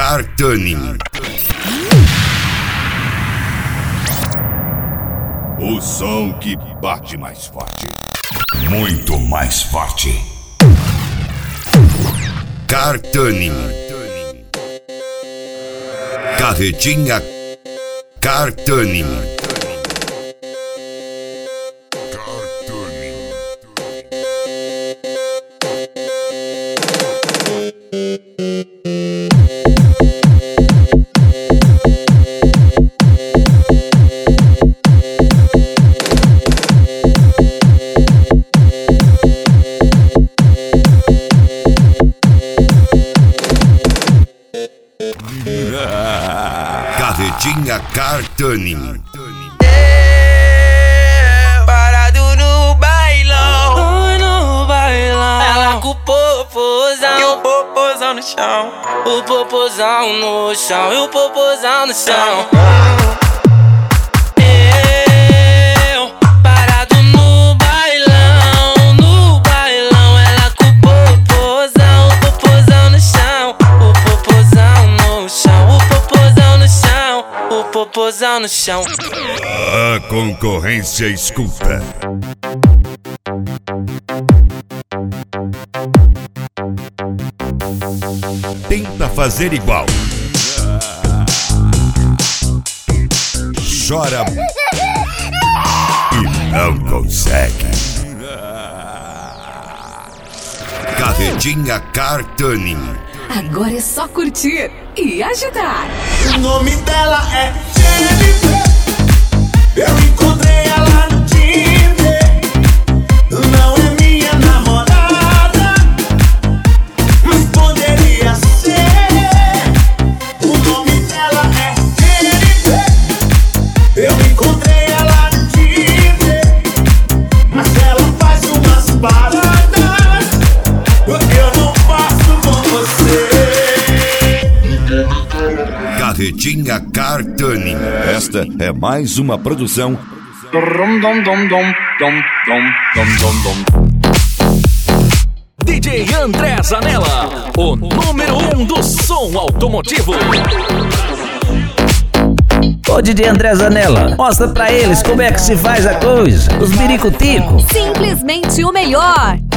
Cartani. O som que bate mais forte. Muito mais forte. Cartani. Carretinha Cartani. Carretinha Cartani. Parado no bailão, no bailão. Ela com o popozão e o popozão no chão. O popozão no chão e o popozão no chão. Popozão no chão. A concorrência escuta. Tenta fazer igual. Chora e não consegue. Carretinha Cartani. Agora é só curtir e agitar. O nome dela é Jennifer. Eu encontrei ela no Tinder. Não é minha namorada, mas poderia ser. O nome dela é Jennifer. Eu encontrei ela no Tinder, mas ela faz umas paradas que eu não faço com você. Carretinha Cartani. Esta é mais uma produção DJ André Zanella, o número 1 do som automotivo. Ô DJ André Zanella, mostra pra eles como é que se faz a coisa. Os biricutico. Simplesmente o melhor.